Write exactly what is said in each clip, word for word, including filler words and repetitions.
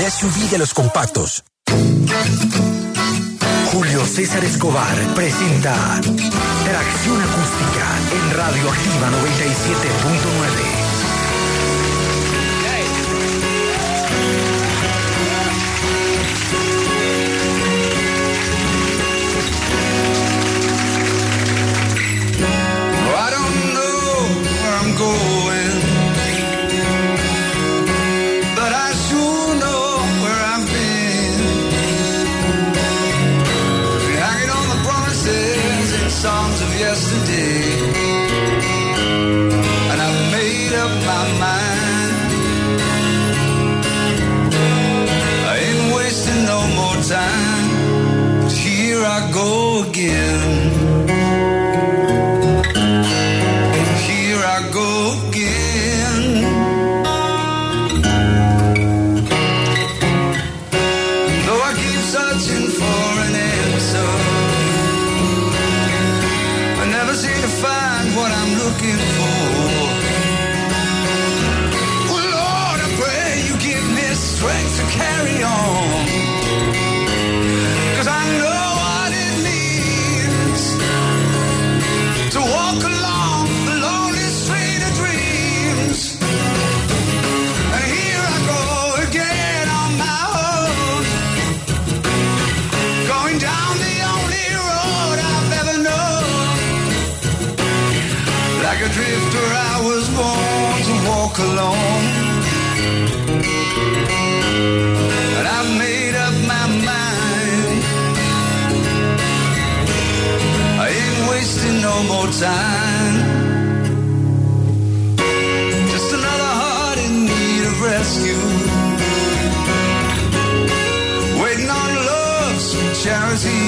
S U V de los compactos. Julio César Escobar presenta Tracción Acústica en Radioactiva noventa y siete punto nueve. Going, but I sure know where I've been. Hanging on the promises and songs of yesterday, and I've made up my mind. I ain't wasting no more time, but here I go again. I go again. Though I keep searching for an answer, I never seem to find what I'm looking for. Well, Lord, I pray you give me strength to carry on, 'cause I know what it means to walk along the lonely street of dreams. And here I go again on my own, going down the only road I've ever known. Like a drifter I was born to walk alone, and I've made up my mind. I ain't wasting no more time. Rescue, waiting on love's charity,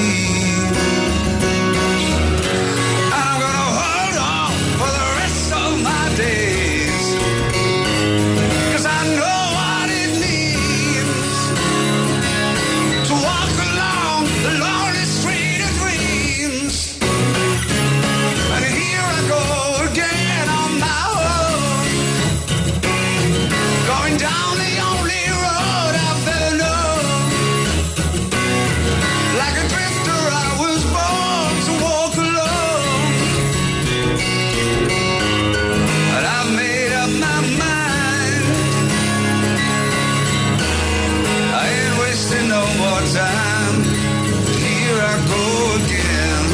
and I'm gonna hold on for the rest of my days, 'cause I know what it means to walk along the lonely street of dreams. And here I go again on my own, going down the only road I've ever known. Like a drifter I was born to walk alone, and I've made up my mind. I ain't wasting no more time. Here I go again.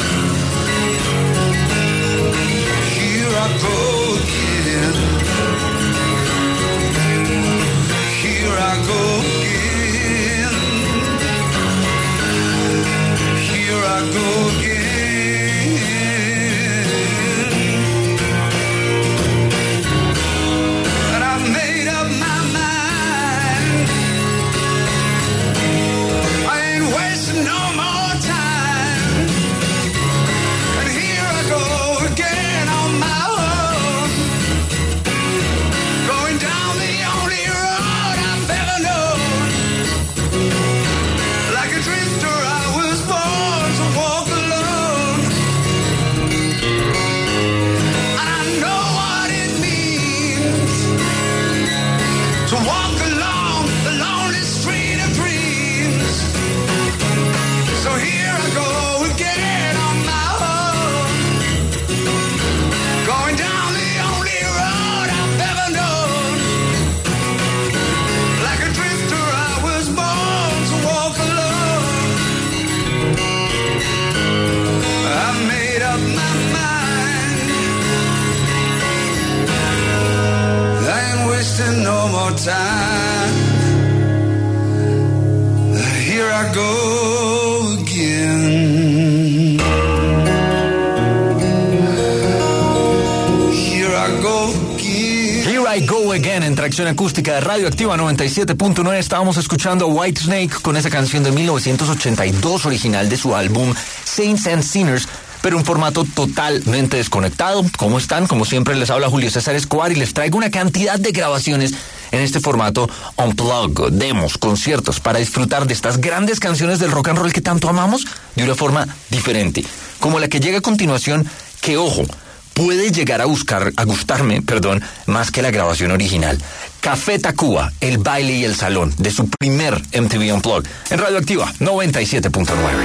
Here I go again. Here I go again. Here I go again. And I've made up my mind. I ain't wasting no more time. And here I go again on my own, going down the only road I've ever known. Like a drifter I was born to walk alone, and I know what it means to walk along the lonely street of dreams. So here I go again on my own, going down the only road I've ever known. Like a drifter I was born to walk alone. I've made up my mind. I ain't wasting no more time. Here I go again. Here I go again. Here I Go Again en Tracción Acústica de Radioactiva noventa y siete punto nueve. Estábamos escuchando Whitesnake con esa canción de mil novecientos ochenta y dos original de su álbum Saints and Sinners, pero un formato totalmente desconectado. ¿Cómo están? Como siempre les habla Julio César Escobar y les traigo una cantidad de grabaciones en este formato unplugged, demos, conciertos, para disfrutar de estas grandes canciones del rock and roll que tanto amamos de una forma diferente, como la que llega a continuación, que ojo, puede llegar a buscar, a gustarme, perdón, más que la grabación original. Café Tacuba, el baile y el salón, de su primer M T V Unplugged, en Radioactiva noventa y siete punto nueve.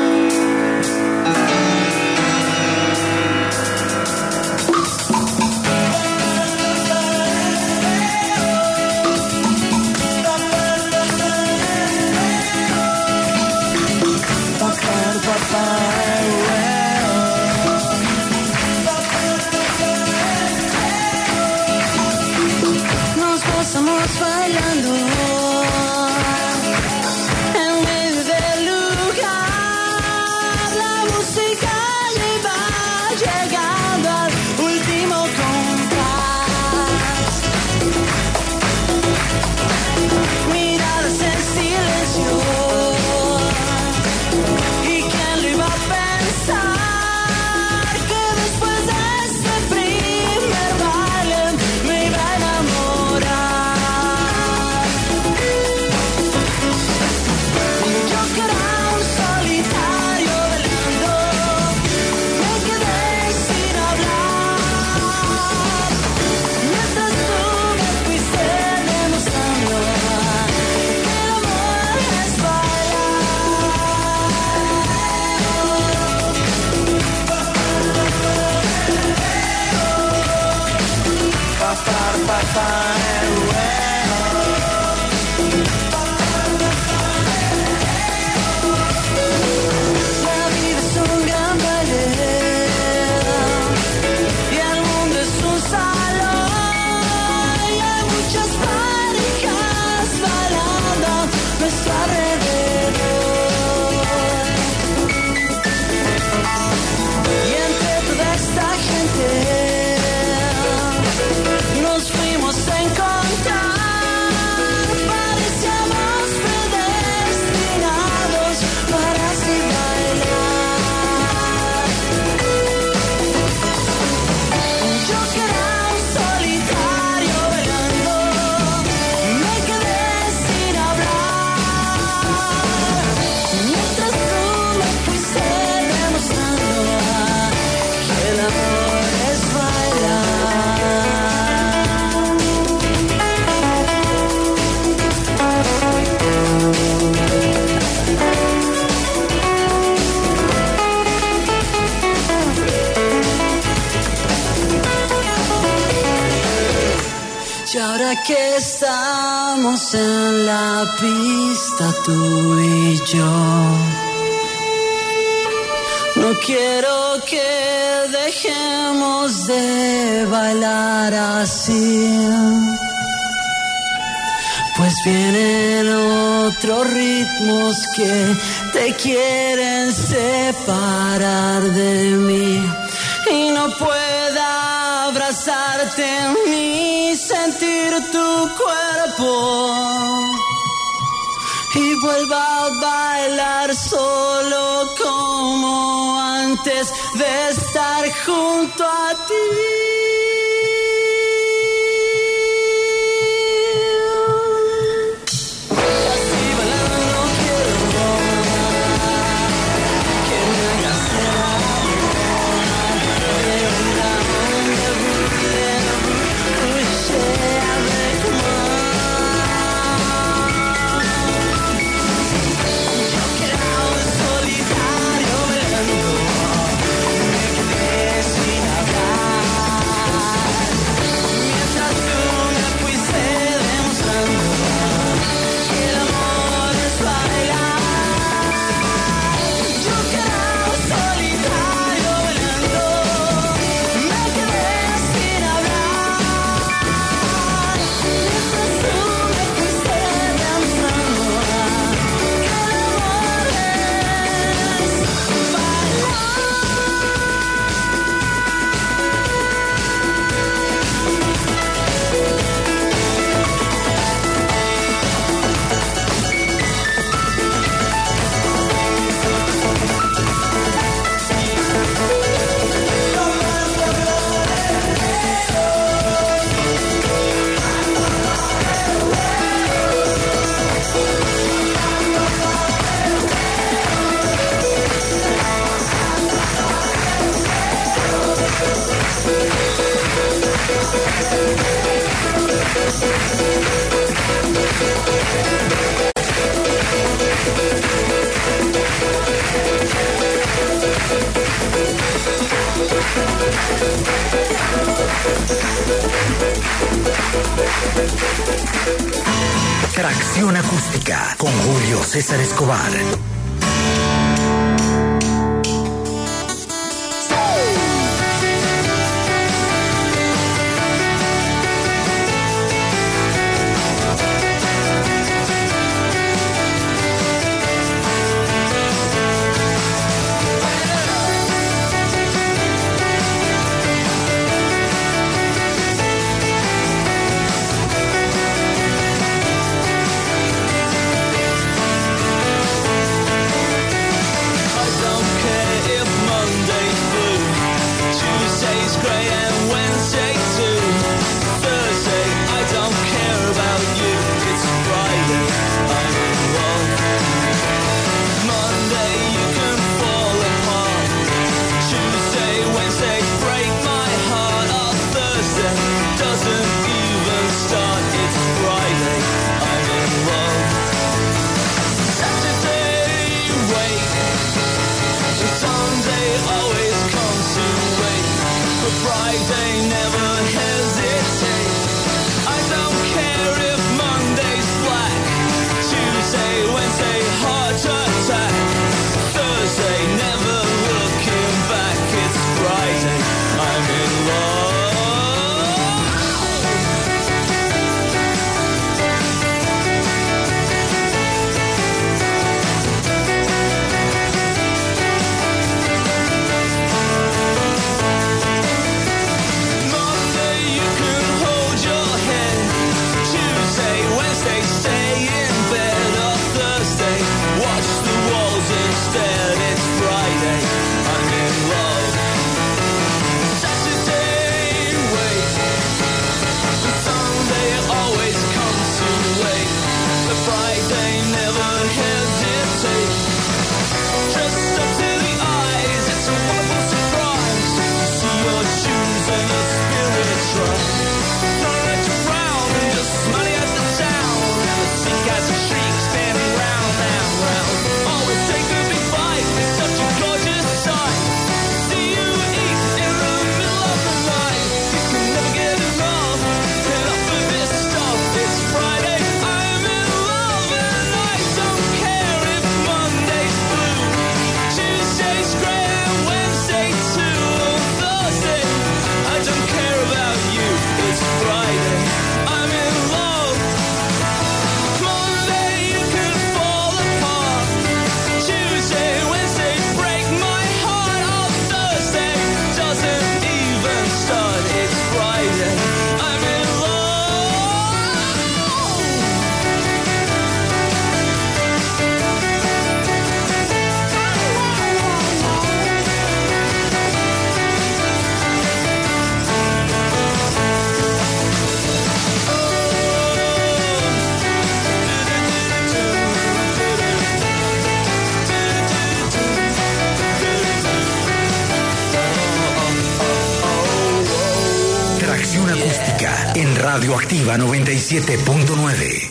Y ahora que estamos en la pista tú y yo, no quiero que dejemos de bailar así, pues vienen otros ritmos que te quieren separar de mí y no pueda abrazarte ni sentir tu cuerpo y vuelva a bailar solo como antes de estar junto a ti. Sin hablar. Tracción acústica con Julio César Escobar. En Radioactiva noventa y siete punto nueve.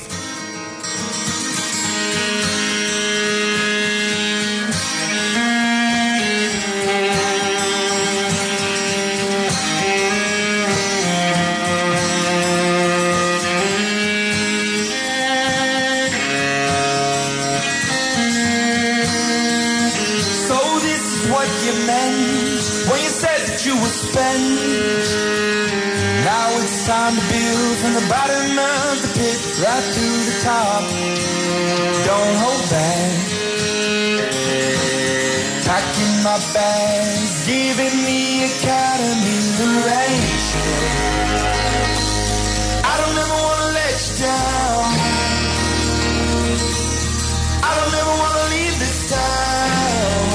So this is what you meant when you said that you would spend. Now it's time to build from the bottom of the pit right through the top. Don't hold back. Packing my bags, giving the academy the rain check. I don't ever wanna let you down. I don't ever wanna leave this town.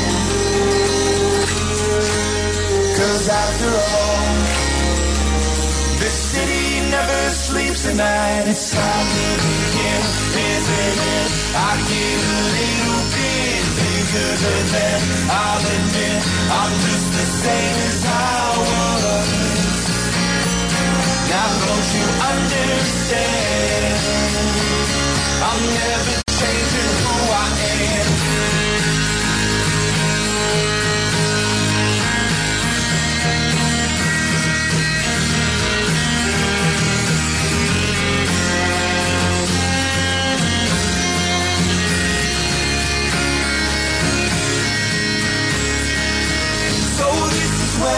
'Cause after all, the city never sleeps at night. It's time to begin, isn't it? I get a little bit bigger than that. I'll admit I'm just the same as I was. Now don't you understand? I'm never changing who I am.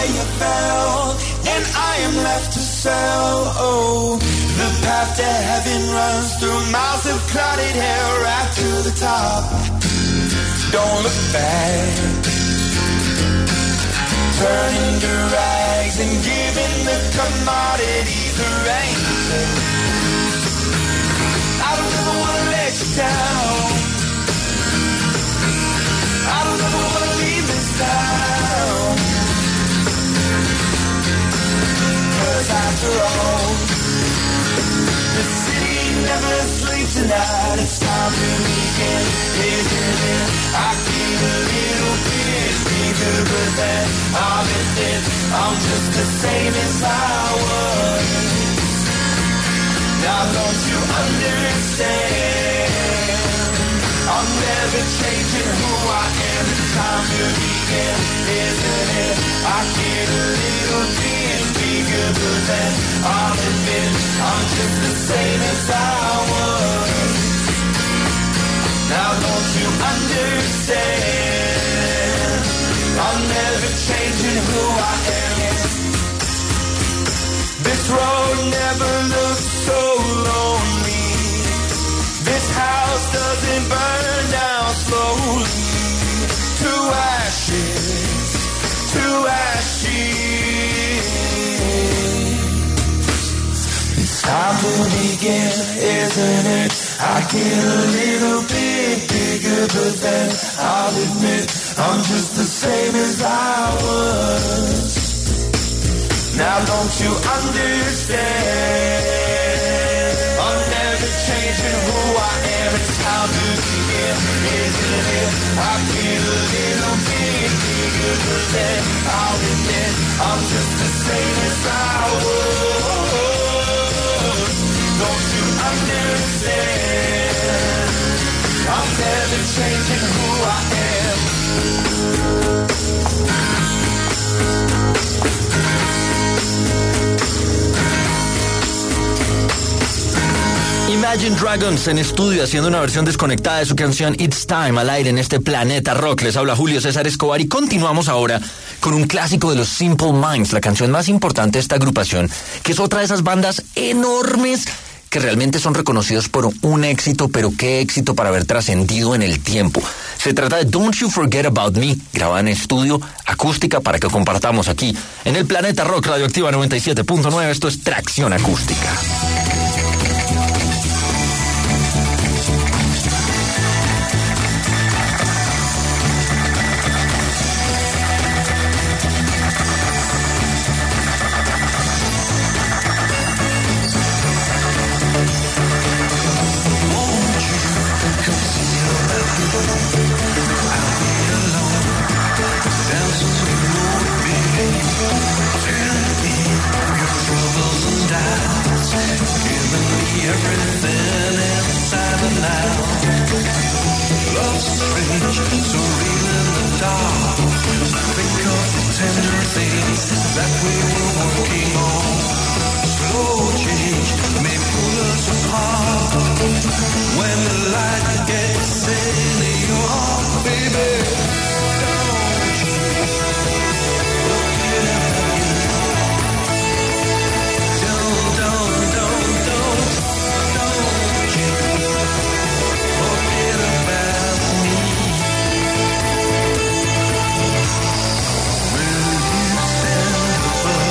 you fell, and I am left to sell. Oh, the path to heaven runs through miles of clouded hair right to the top. Don't look back, turning to rags and giving the commodities a ransom. I don't ever wanna let you down. I don't ever wanna leave this town. 'Cause after all, the city never sleeps tonight. It's time to begin, isn't it? I feel a little bit bigger, but then I'll admit I'm just the same as I was. Now don't you understand? I'm never changing who I am. It's time to begin, isn't it? I get a little bit bigger, but then I'll admit I'm just the same as I was. Now don't you understand? I'm never changing who I am. This road never looks so lonely. This house doesn't burn down slowly. To ashes, to ashes. It's time to begin, isn't it? I get a little bit bigger, but then I'll admit I'm just the same as I was. Now don't you understand? I'm never changing who I am. It's time to begin, isn't it? I get a little bit bigger, but then I'll admit I'm just the same as I was. Don't you understand? I'm never changing who I am. Imagine Dragons en estudio haciendo una versión desconectada de su canción It's Time al aire en este Planeta Rock. Les habla Julio César Escobar y continuamos ahora con un clásico de los Simple Minds, la canción más importante de esta agrupación, que es otra de esas bandas enormes que realmente son reconocidos por un éxito, pero qué éxito para haber trascendido en el tiempo. Se trata de Don't You Forget About Me, grabada en estudio, acústica, para que compartamos aquí en el Planeta Rock Radioactiva noventa y siete punto nueve. Esto es Tracción Acústica. Will you stand above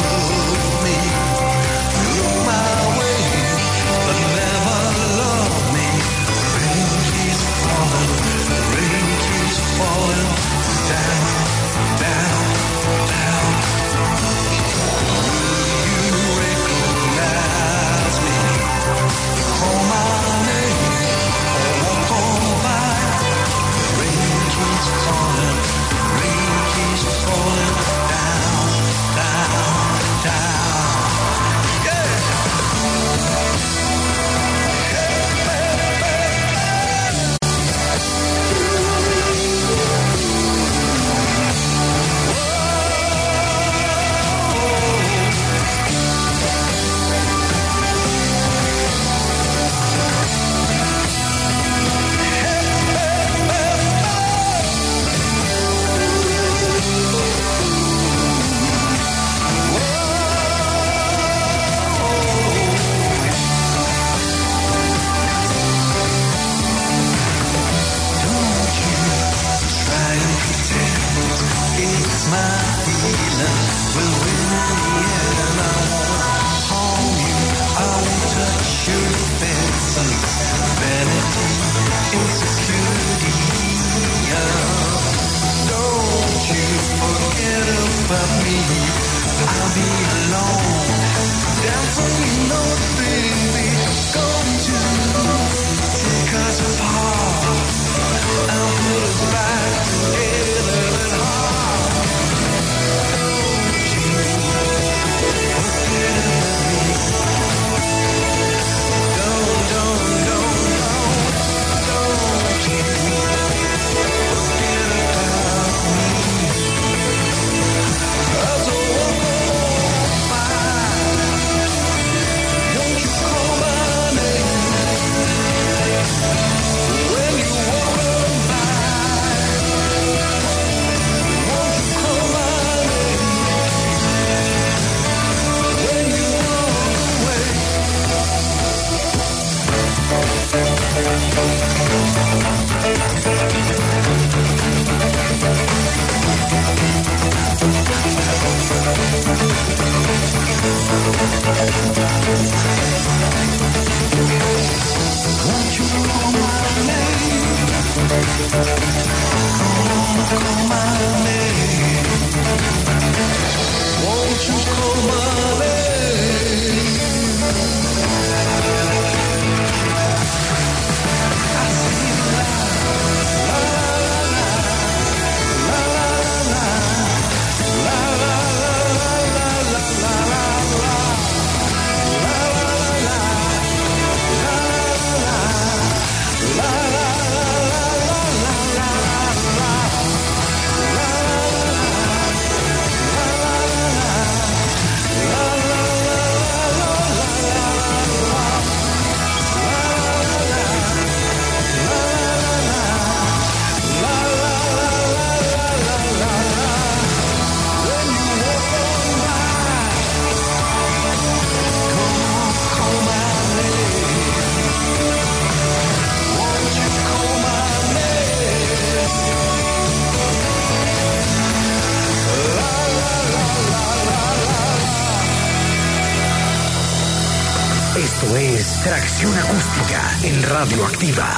Esto es Tracción Acústica en Radioactiva.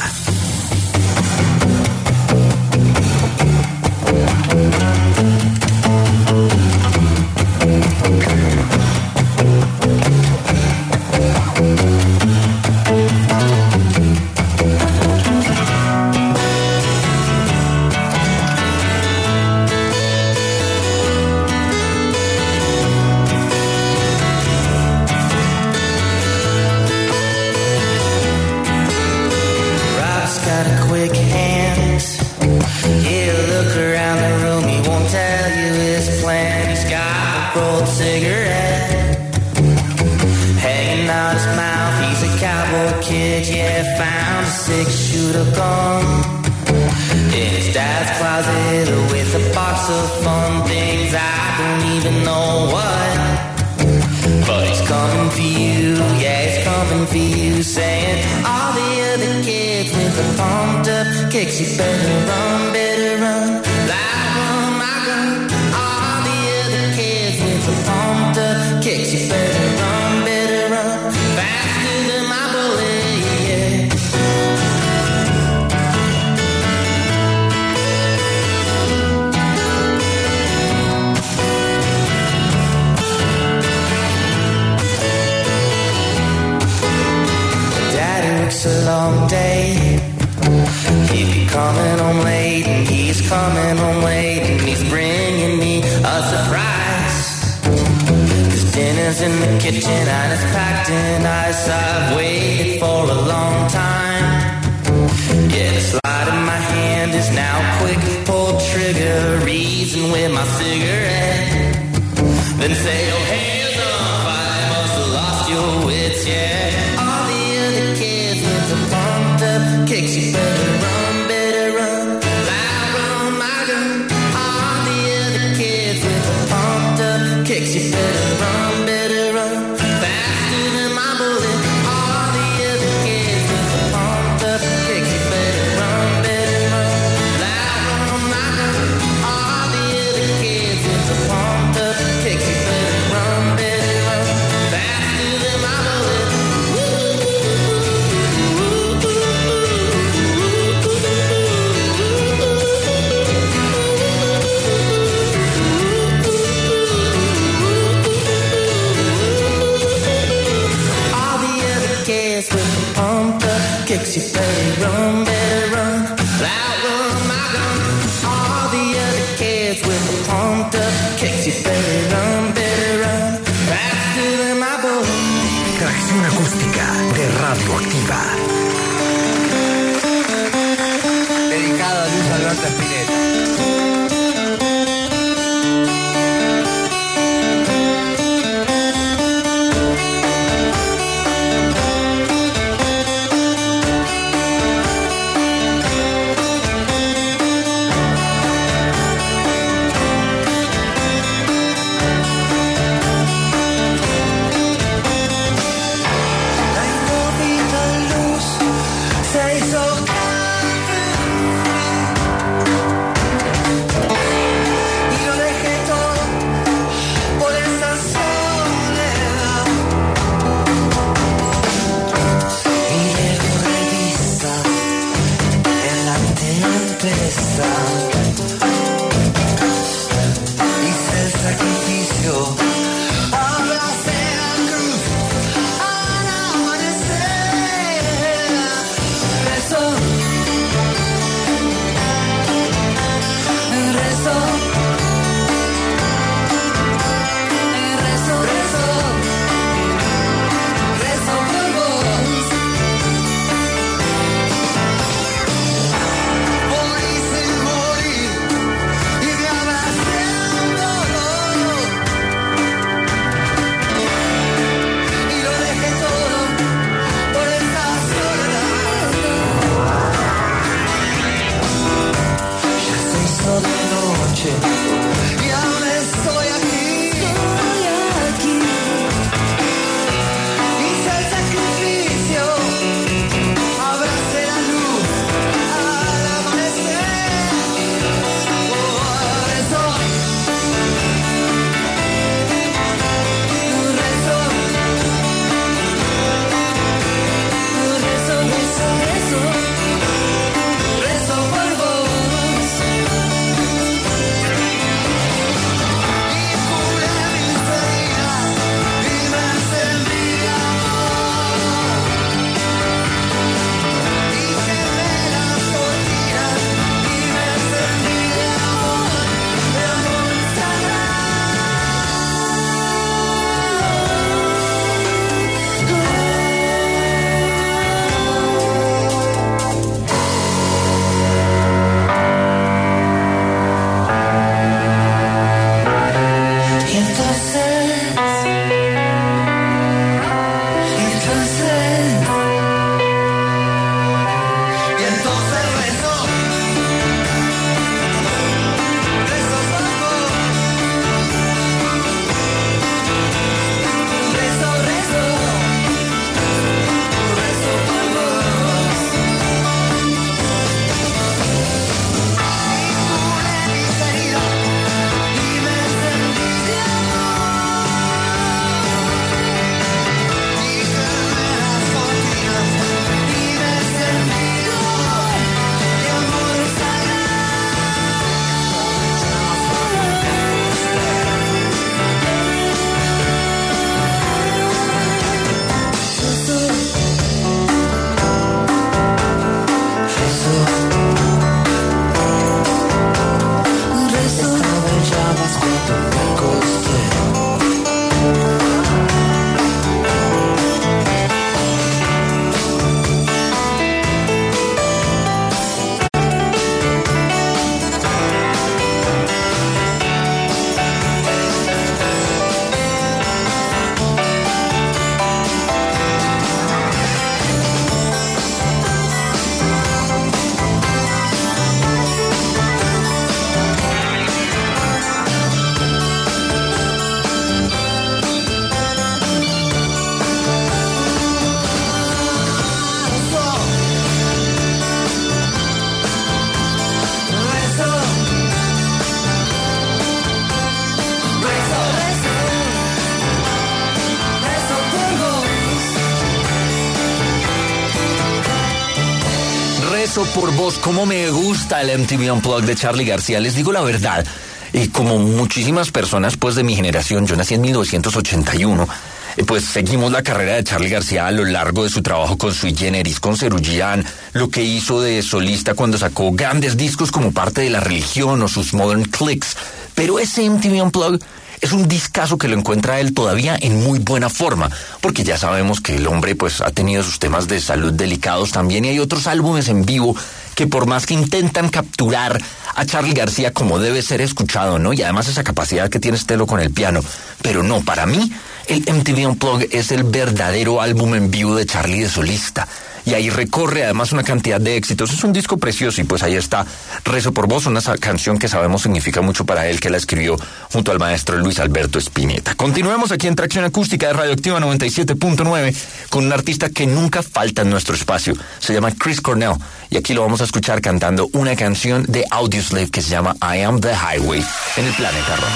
Morir por vos. Cómo me gusta el M T V Unplugged de Charly García. Les digo la verdad. Y como muchísimas personas pues de mi generación, yo nací en mil novecientos ochenta y uno, pues seguimos la carrera de Charly García a lo largo de su trabajo con Sui Generis, con Cerugian, lo que hizo de solista cuando sacó grandes discos como Parte de la Religión o sus Modern Clicks. Pero ese M T V Unplugged es un discazo que lo encuentra él todavía en muy buena forma, porque ya sabemos que el hombre pues ha tenido sus temas de salud delicados también, y hay otros álbumes en vivo que por más que intentan capturar a Charly García como debe ser escuchado, ¿no? Y además esa capacidad que tiene Stelo con el piano. Pero no, para mí el M T V Unplugged es el verdadero álbum en vivo de Charly de solista. Y ahí recorre además una cantidad de éxitos. Es un disco precioso y pues ahí está Rezo por vos, una canción que sabemos significa mucho para él, que la escribió junto al maestro Luis Alberto Spinetta. Continuemos aquí en Tracción Acústica de Radioactiva noventa y siete punto nueve con un artista que nunca falta en nuestro espacio. Se llama Chris Cornell y aquí lo vamos a escuchar cantando una canción de Audioslave que se llama I Am the Highway en el Planeta Rock.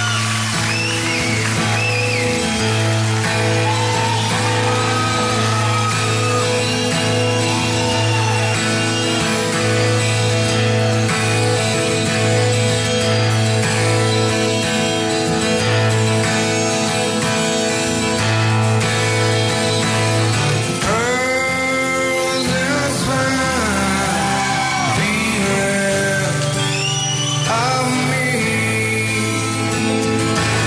Of me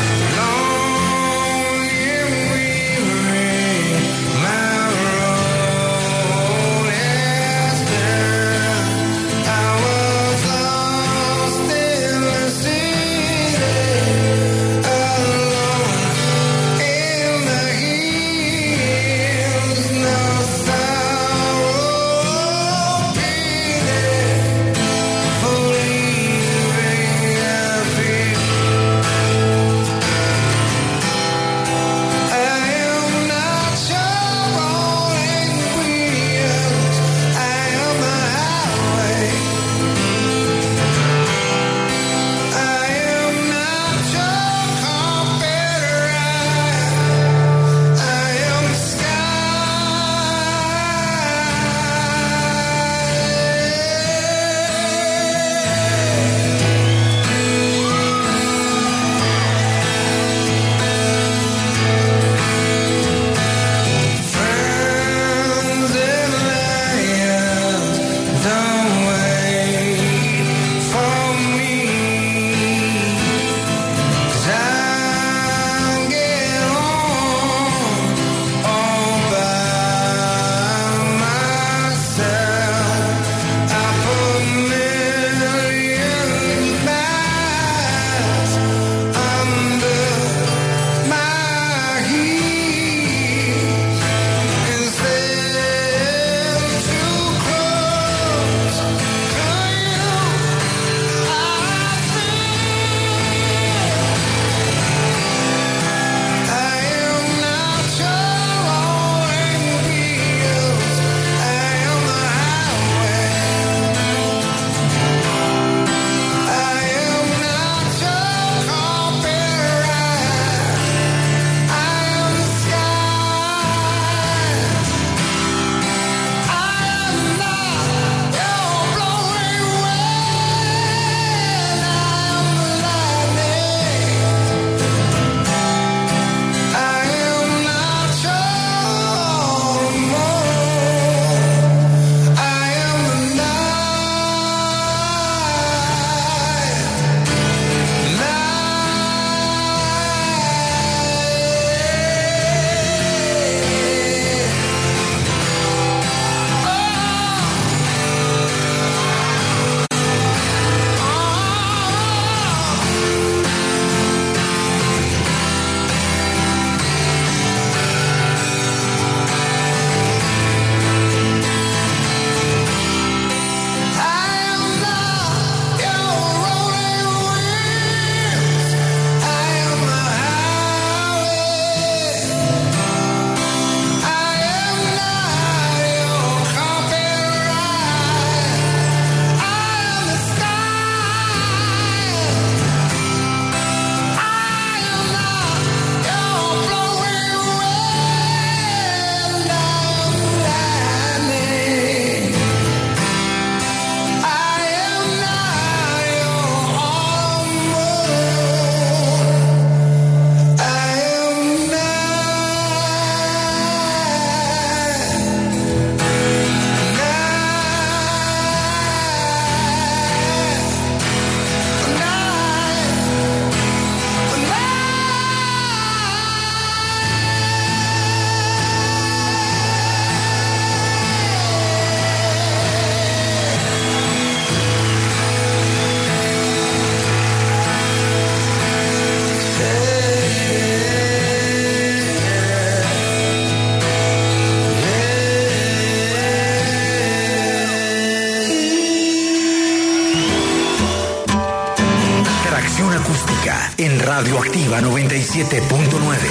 acústica en Radioactiva noventa y siete punto nueve.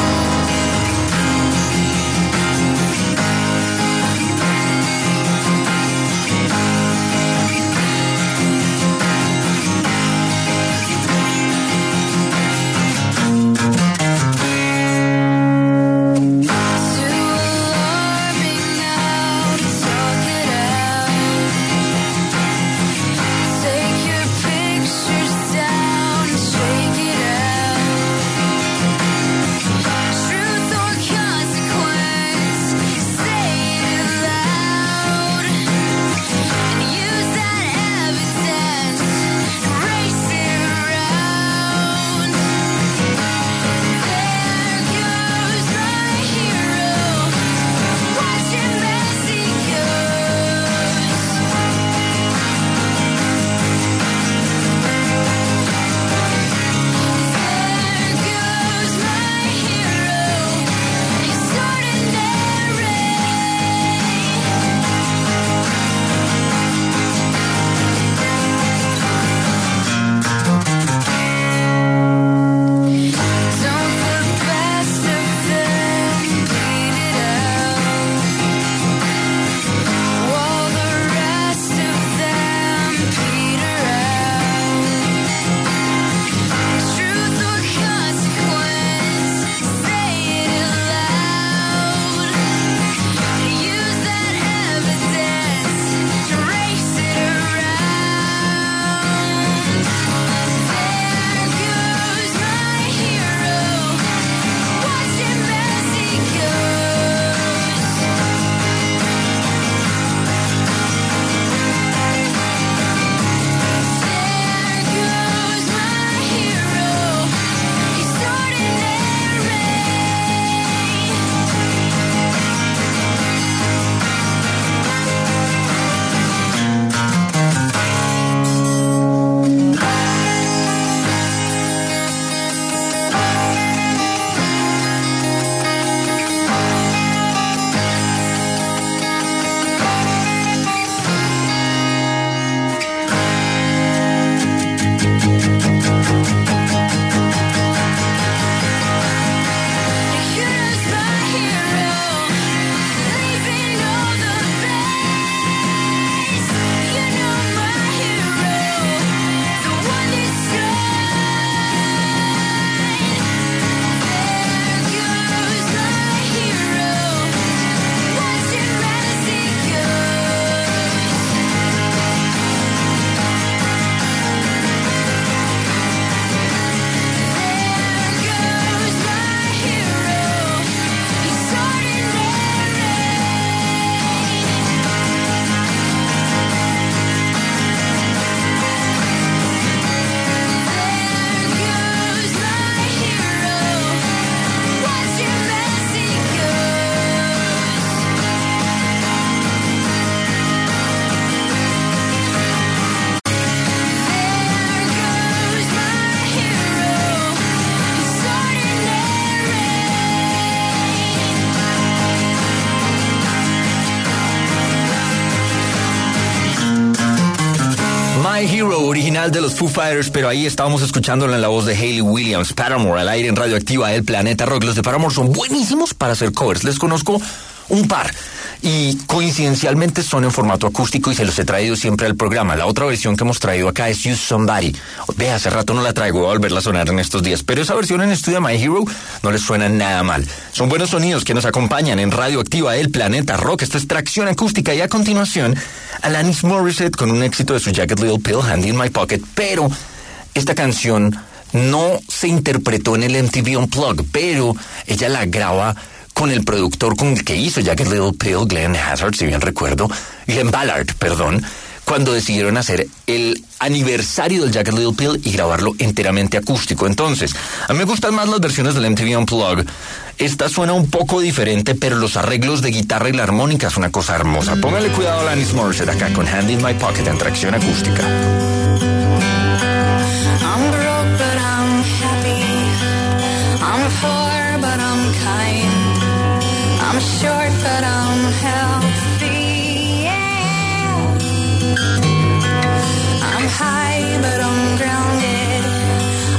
My Hero, original de los Foo Fighters, pero ahí estábamos escuchándola en la voz de Hayley Williams. Paramore, al aire en Radioactiva, el Planeta Rock. Los de Paramore son buenísimos para hacer covers. Les conozco un par y coincidencialmente son en formato acústico y se los he traído siempre al programa. La otra versión que hemos traído acá es Use Somebody. Ve, hace rato no la traigo, voy a volverla a sonar en estos días, pero esa versión en estudio de My Hero no les suena nada mal. Son buenos sonidos que nos acompañan en Radioactiva, el Planeta Rock. Esto es Tracción Acústica y a continuación Alanis Morissette con un éxito de su Jagged Little Pill, Handy in My Pocket, pero esta canción no se interpretó en el M T V Unplugged, pero ella la graba con el productor con el que hizo Jagged Little Pill, Glenn Hazzard, si bien recuerdo, Glenn Ballard, perdón, cuando decidieron hacer el aniversario del Jagged Little Pill y grabarlo enteramente acústico. Entonces, a mí me gustan más las versiones del M T V Unplugged. Esta suena un poco diferente, pero los arreglos de guitarra y la armónica es una cosa hermosa. Póngale cuidado a Alanis Morissette acá con Hand in My Pocket en Tracción Acústica. I'm broke but I'm happy, I'm poor but I'm kind, I'm short but I'm healthy, yeah. I'm high but I'm grounded,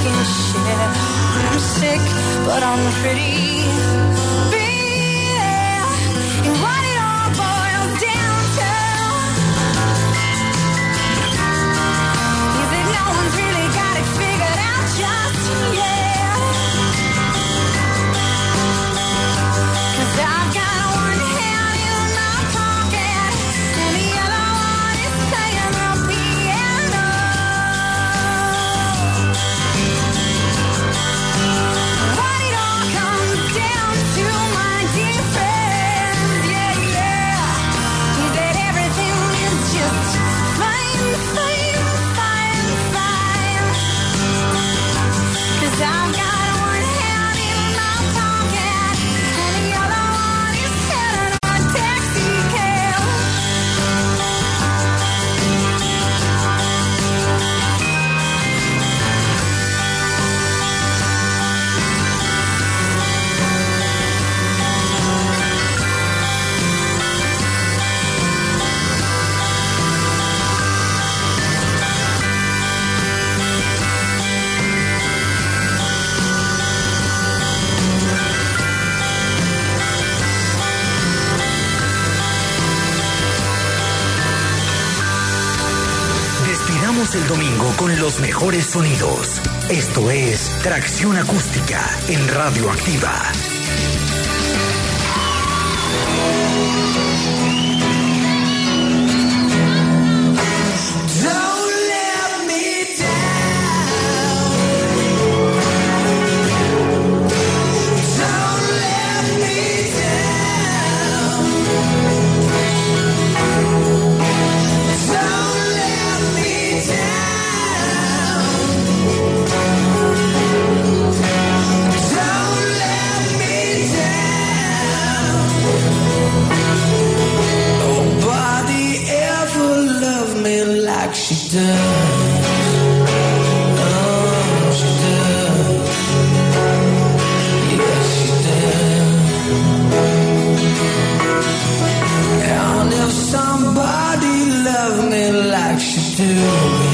talking shit. I'm sick, but I'm pretty big. And what it all boils down to is that no one's really got it figured out just yet. 'Cause I've got one hand in my pocket and the other one is playing the piano. What it all comes down to, my dear friends, yeah, yeah, is that everything is just fine, fine, fine, fine. 'Cause I've got one hand in my pocket and the other one is headed on a taxi cab. Despidamos el domingo con los mejores sonidos. Esto es Tracción Acústica en Radio Activa. Don't let me down. Don't let me down. Don't let me down. Don't let me down. Nobody ever loved me like she does. Oh, she does. Yes, she does. And if somebody loved me like she do me,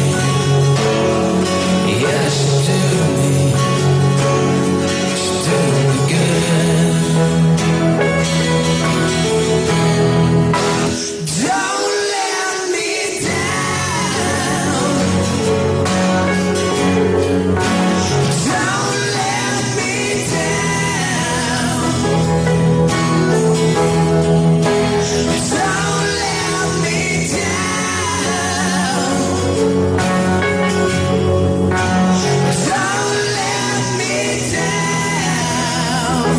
yes, she do me. She do me good. Don't let me down. Don't let me down. Don't let me down. Don't let me down.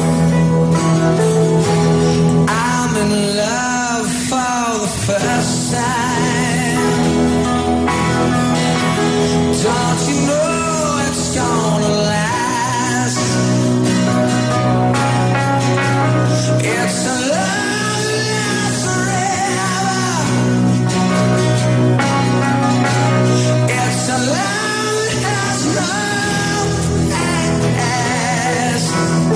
I'm in love for the first time. Don't you know it's gonna last? It's a love that lasts forever. It's a love that has no past.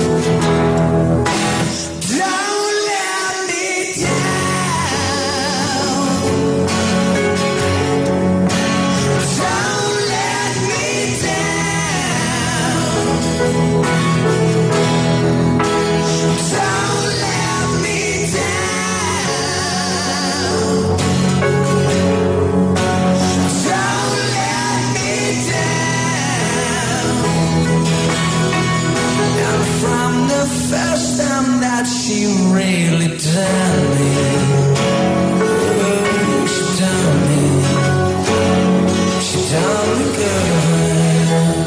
Don't let me down. Don't let me down. Don't let me down. Don't let me down. And from the first time that she really done me, oh, she done me, she done me good.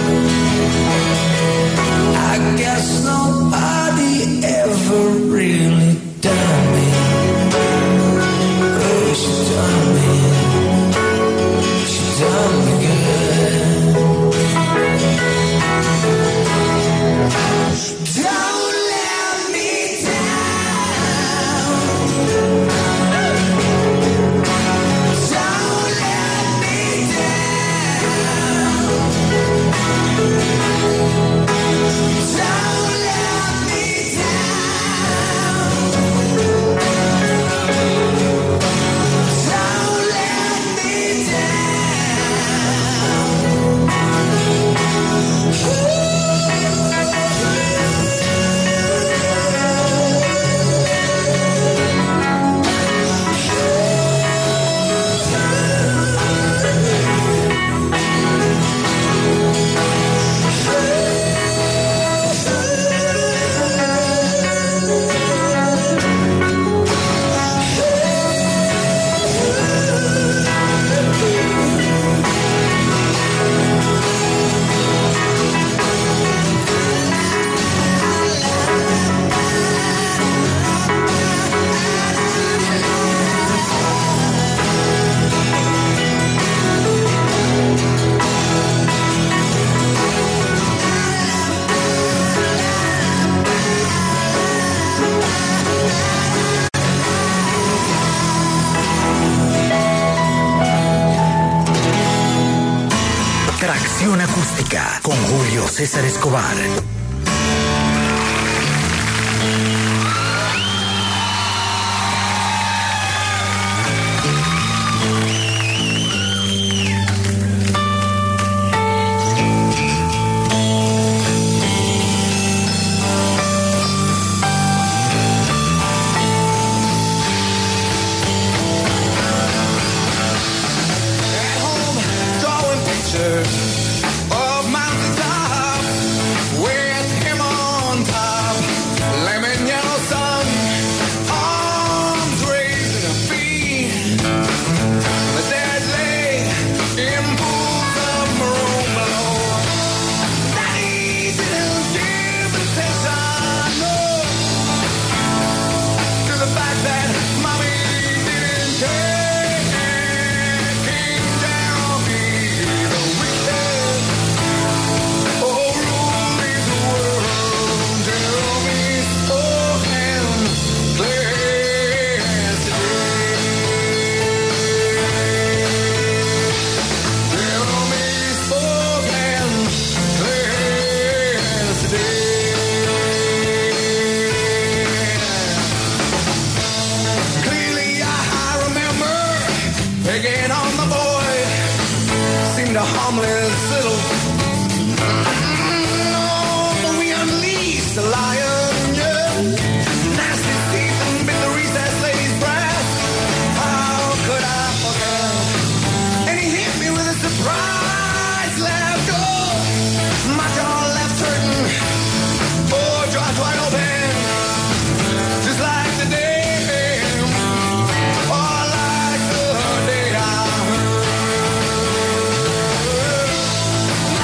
I guess nobody ever really done me. Oh, she done me, she done me good. Don't let me down. Acústica con Julio César Escobar. Of mountain top with him on top, lemon yellow sun, arms raising a feet. The dead lay in pools of maroon below. That easy little dispensation, no, to the fact that mommy didn't take King down be the wicked. Oh, rule is the world. Tell me spoken clear as today. Tell me spoken clear as today. Clearly I remember picking on the boy. Seemed a harmless little. No, but we unleashed the lion, yeah. Nasty teeth and bit the recess lady's breath. How could I forget? And he hit me with a surprise left. Oh, my jaw left hurting. Oh, jaws wide open. Just like the day. Oh, like the day I heard.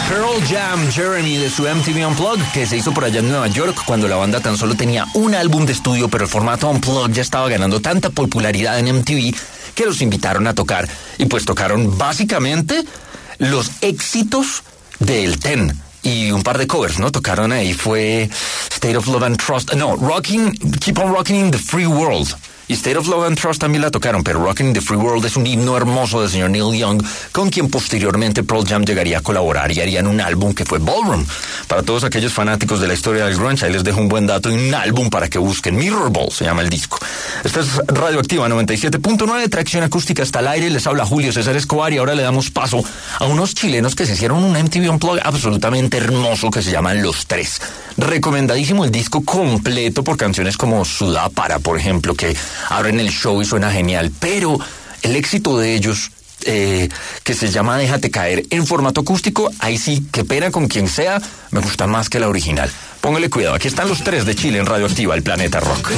Pearl Jam Jeremy de su M T V Unplugged, que se hizo por allá en Nueva York cuando la banda tan solo tenía un álbum de estudio, pero el formato Unplugged ya estaba ganando tanta popularidad en M T V que los invitaron a tocar, y pues tocaron básicamente los éxitos del Ten y un par de covers, ¿no? Tocaron ahí, fue State of Love and Trust, no, Rocking, Keep on Rocking in the Free World. Y State of Love and Trust también la tocaron, pero Rockin' in the Free World es un himno hermoso del señor Neil Young, con quien posteriormente Pearl Jam llegaría a colaborar y harían un álbum que fue Ballroom. Para todos aquellos fanáticos de la historia del grunge, ahí les dejo un buen dato y un álbum para que busquen. Mirror Ball se llama el disco. Esta es Radioactiva noventa y siete punto nueve, tracción acústica hasta el aire. Les habla Julio César Escobar y ahora le damos paso a unos chilenos que se hicieron un M T V Unplugged absolutamente hermoso que se llaman Los Tres. Recomendadísimo el disco completo por canciones como Sudá Para, por ejemplo, que abren el show y suena genial, pero el éxito de ellos, eh, que se llama Déjate Caer, en formato acústico, ahí sí, qué pena con quien sea, me gusta más que la original. Póngale cuidado, aquí están Los Tres de Chile en Radioactiva, el Planeta Rock.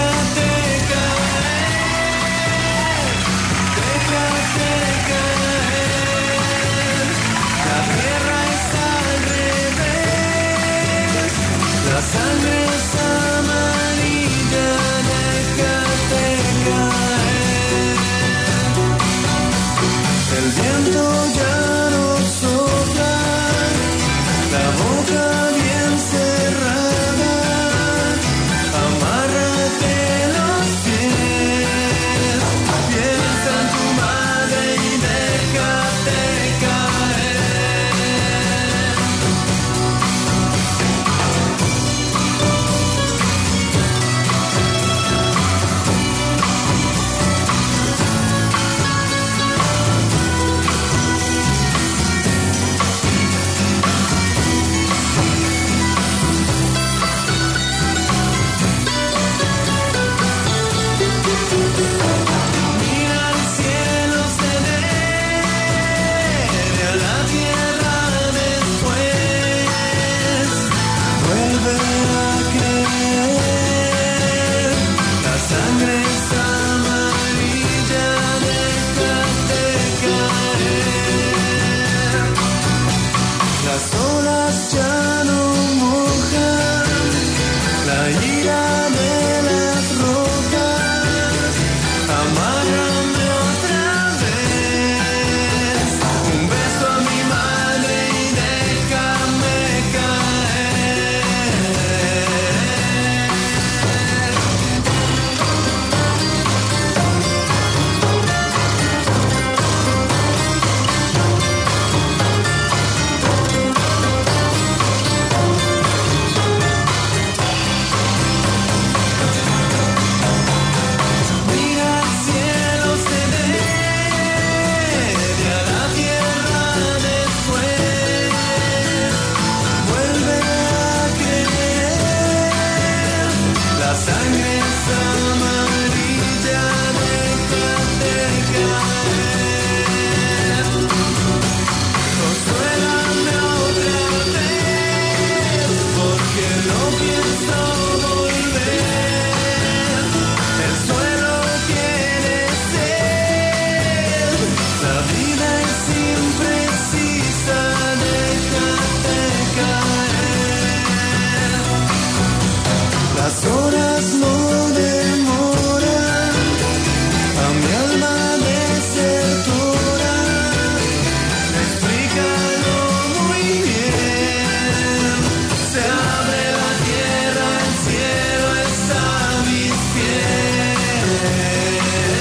La sangre es amarilla, déjate caer. El viento ya no sopla, la boca bien cerrada. Amárrate los pies, piensa en tu madre y déjate caer. Mira al cielo, cede a la tierra después. Vuelve a creer. La sangre es amarilla, déjate caer. Las olas ya no mojan la ira de las rocas. Amárrame otra vez, un beso a mi madre y déjame caer. Mira al cielo, cede a la tierra después. Vuelve a creer. La sangre es amarilla, déjate caer. Consuélame otra vez, porque no pienso volver. El suelo tiene sed, la vida es imprecisa, déjate caer. Las horas no demoran, a mi alma desertora. Explícalo muy bien. Se abre la tierra, el cielo está a mis pies.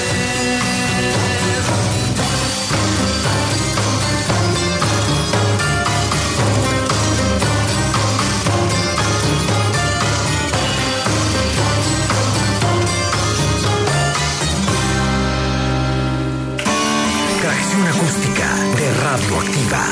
Tracción acústica de Radioactiva.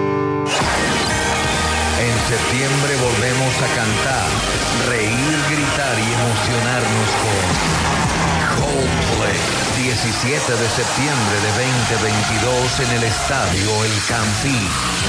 En septiembre volvemos a cantar, reír, gritar y emocionarnos con Coldplay. diecisiete de septiembre de veinte veintidós en el Estadio El Campín.